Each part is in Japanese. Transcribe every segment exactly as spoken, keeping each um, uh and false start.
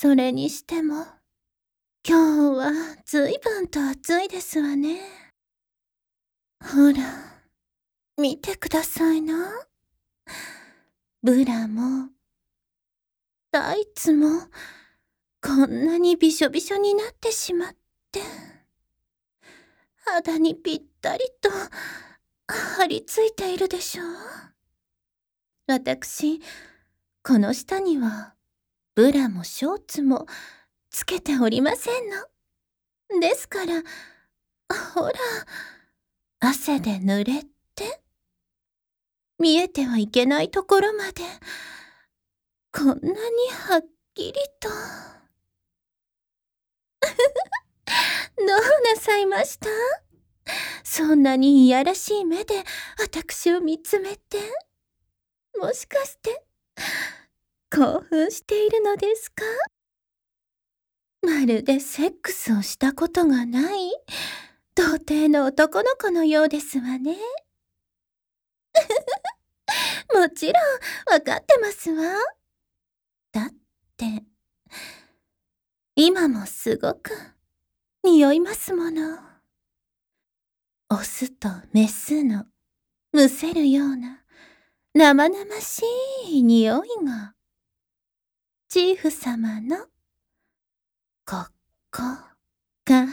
それにしても、今日はずいぶんと暑いですわね。ほら、見てくださいな。ブラも、タイツも、こんなにびしょびしょになってしまって、肌にぴったりと張り付いているでしょう。私、この下には、ブラもショーツもつけておりませんの。ですから、ほら、汗で濡れて、見えてはいけないところまで、こんなにはっきりと。どうなさいました？そんなにいやらしい目で私を見つめて、もしかして、興奮しているのですか？まるでセックスをしたことがない、童貞の男の子のようですわね。もちろん、わかってますわ。だって、今もすごく、匂いますもの。オスとメスの、むせるような、生々しい匂いが、チーフ様の、ここから、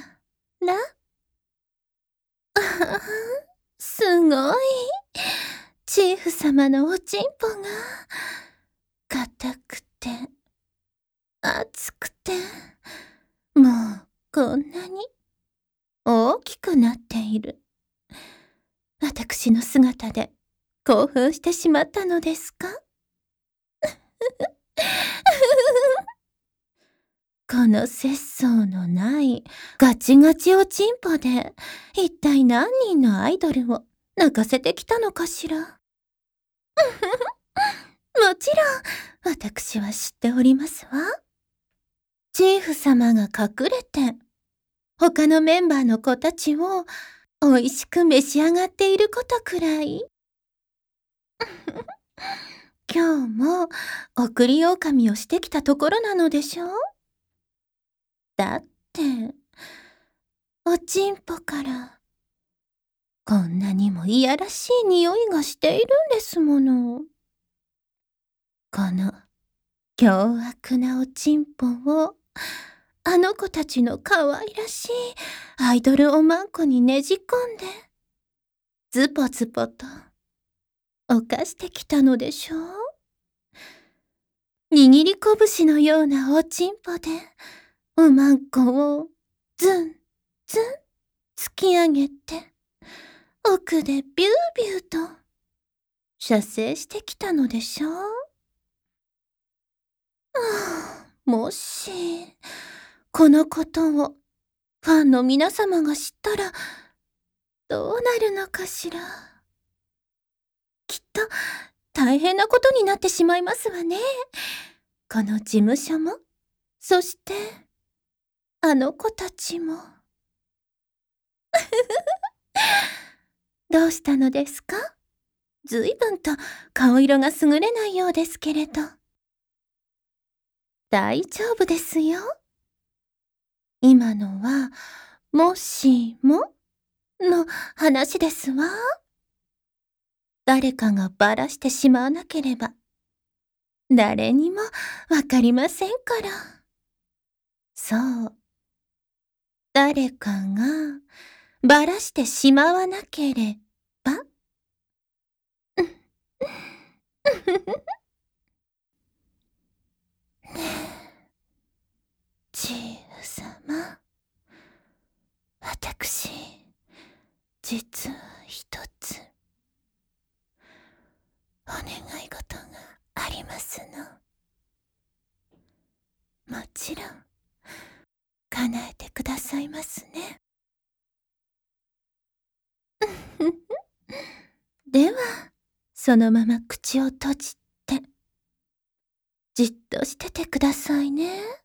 ああ、すごい。チーフ様のおちんぽが、硬くて、熱くて、もうこんなに大きくなっている。私の姿で興奮してしまったのですか？この節操のないガチガチおちんぽで一体何人のアイドルを泣かせてきたのかしら。もちろん私は知っておりますわ。チーフ様が隠れて他のメンバーの子たちを美味しく召し上がっていることくらい。今日も送り狼をしてきたところなのでしょう？だって、おちんぽから、こんなにもいやらしい匂いがしているんですもの。この、凶悪なおちんぽを、あの子たちの可愛らしいアイドルおまんこにねじ込んで、ズポズポと、犯してきたのでしょう？握り拳のようなおちんぽで、おまんこを、ズン、ズン、突き上げて、奥でビュービューと、射精してきたのでしょう？はあ、もし、このことを、ファンの皆様が知ったら、どうなるのかしら。きっと、大変なことになってしまいますわね。この事務所も、そして、あの子たちも。どうしたのですか？ずいぶんと顔色が優れないようですけれど。大丈夫ですよ。今のは、もしもの話ですわ。誰かがばらしてしまわなければ、誰にもわかりませんから。そう。誰かがばらしてしまわなければ。ねえ、チーフ様。私、実は一つ、お願い事がありますの。もちろん、叶えてくださいますね。では、そのまま口を閉じて、じっとしててくださいね。